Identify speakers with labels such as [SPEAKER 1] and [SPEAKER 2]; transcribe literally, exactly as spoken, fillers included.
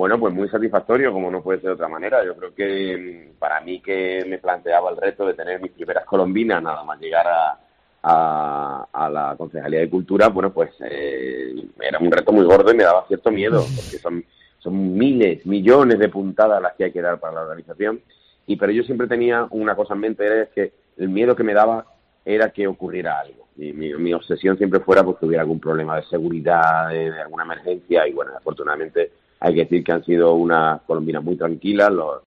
[SPEAKER 1] Bueno, pues muy satisfactorio, como no puede ser de otra manera. Yo creo que para mí, que me planteaba el reto de tener mis primeras colombinas nada más llegar a, a, a la Concejalía de Cultura, bueno, pues eh, era un reto muy gordo y me daba cierto miedo, porque son, son miles, millones de puntadas las que hay que dar para la organización. Y pero yo siempre tenía una cosa en mente, era que el miedo que me daba era que ocurriera algo. Y mi, mi obsesión siempre fuera pues que hubiera algún problema de seguridad, de, de alguna emergencia, y bueno, afortunadamente hay que decir que han sido unas colombinas muy tranquilas. Los,